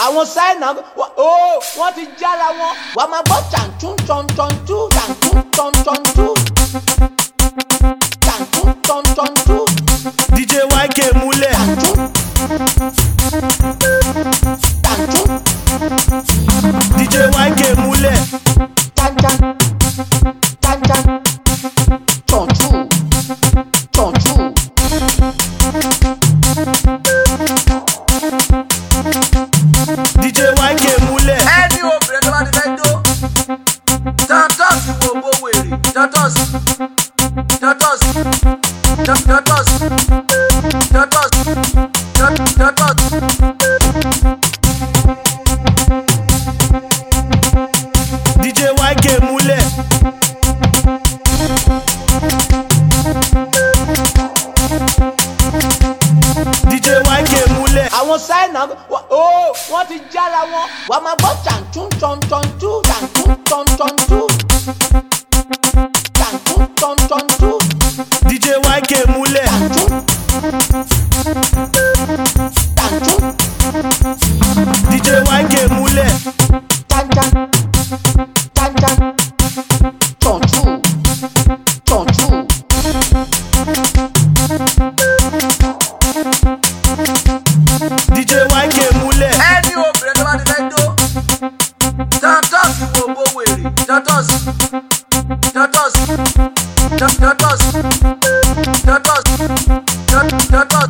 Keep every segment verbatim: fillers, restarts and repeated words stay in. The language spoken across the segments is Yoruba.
àwọn sáìnà ó wọ́n ti jára wọn wà á máa gbọ́ tàǹtún tọ̀ntọ̀ntún tàǹtún tọ̀ntọ̀ntún tàǹtún tọ̀ntọ̀ntún. D J Y K múlẹ̀. tàǹtún tàǹtún. D J Y K múlẹ̀. Tantan tantan tọ̀ntún tọ̀ntún. D J Y K múlẹ̀. ẹni obìnrin tó bá ti fẹ́ jó tatos wo bó wèrè tatos tatos tatos tatos tatos. D J Y K múlẹ̀. D J Y K múlẹ̀. àwọn sáìnà ó wọ́n ti jára wọn wà á máa gbọ́ tàǹtún tọ̀ntọ̀ntún tàǹtún tọ̀ntọ̀ntún tàǹtún tọ̀ntọ̀ntún. D J Y K múlẹ̀. tàǹtún tàǹtún. D J Y K múlẹ̀. Tantan tantan tọ̀ntún tọ̀ntún. D J Y K múlẹ̀. ẹni obìnrin tó bá ti fẹ́ jó tatos wo bó wèrè tatos tatos tatos tatos tatos.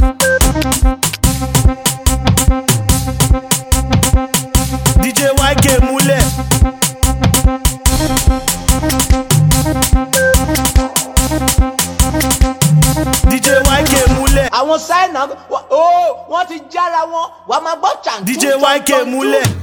D J Y K múlẹ̀. D J Y K múlẹ̀. àwọn sáìnà ó wọ́n ti jára wọn wà á máa gbọ́ tàǹtún D J Y K múlẹ̀.